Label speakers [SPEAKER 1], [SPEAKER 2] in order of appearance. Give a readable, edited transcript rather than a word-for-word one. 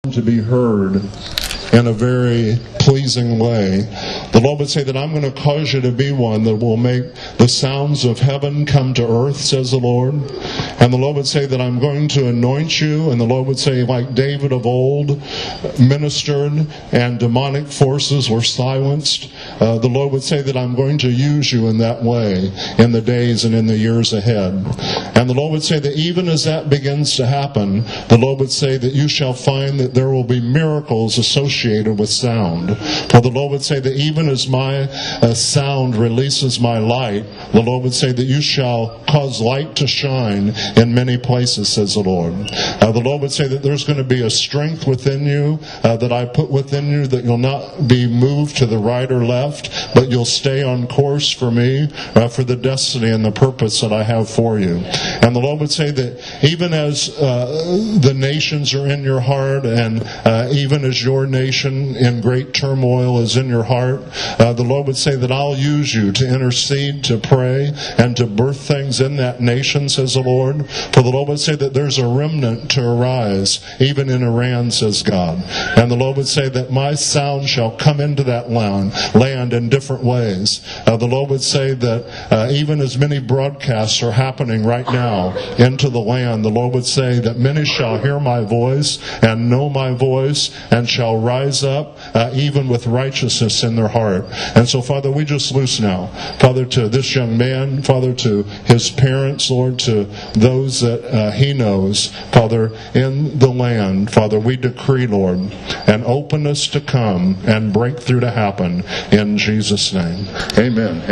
[SPEAKER 1] to be heard in a very pleasing way. The Lord would say that I'm going to cause you to be one that will make the sounds of heaven come to earth, says the Lord. And the Lord would say that I'm going to anoint you, and the Lord would say, like David of old ministered and demonic forces were silenced, the Lord would say that I'm going to use you in that way in the days and in the years ahead. And the Lord would say that even as that begins to happen, the Lord would say that you shall find that there will be miracles associated with sound. For the Lord would say that even as my sound releases my light, the Lord would say that you shall cause light to shine in many places, says the Lord. The Lord would say that there's going to be a strength within you that I put within you, that you'll not be moved to the right or left, but you'll stay on course for me, for the destiny and the purpose that I have for you. And the Lord would say that even as the nations are in your heart, and even as your nation in great turmoil is in your heart, the Lord would say that I'll use you to intercede, to pray, and to birth things in that nation, says the Lord. For the Lord would say that there's a remnant to arise, even in Iran, says God. And the Lord would say that my sound shall come into that land in different ways. The Lord would say that even as many broadcasts are happening right now into the land, the Lord would say that many shall hear my voice and know my voice and shall rise up even with righteousness in their heart. And so, Father, we just loose now, Father, to this young man, Father, to his parents, Lord, to those that he knows, Father, in the land, Father, we decree, Lord, an openness to come and breakthrough to happen in Jesus' name. Amen.